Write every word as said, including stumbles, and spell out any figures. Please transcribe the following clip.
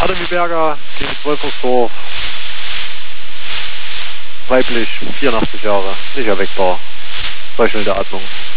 Adam Wieberger, Klinik Wolfungsdorf, weiblich, vierundachtzig Jahre, nicht erweckbar, zweistellende Atmung.